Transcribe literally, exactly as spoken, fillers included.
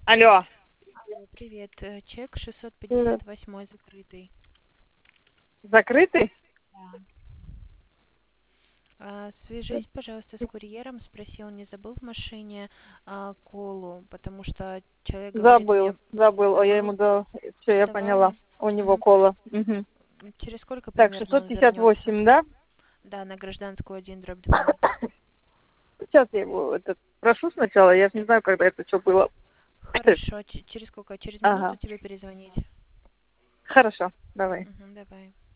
Алло. Алло, привет. Э, Чек шестьсот Привет. пятьдесят восемь закрытый. Закрытый? Да. А, Свяжись, пожалуйста, с курьером, спроси, он не забыл в машине а, колу, потому что человек говорит Забыл, мне, забыл. О, я ему забыл, дал. Все, я поняла. давала. У него Мгм. кола. Мгм. Через сколько Так, примерно шестьсот он пятьдесят вернется? восемь, да? Да, на гражданскую один дробь два. Сейчас я его этот, прошу сначала. Я же не знаю, когда это что было. Хорошо, ч- через сколько? Через минуту Ага. тебе перезвонить. Хорошо, давай. Мгм, давай.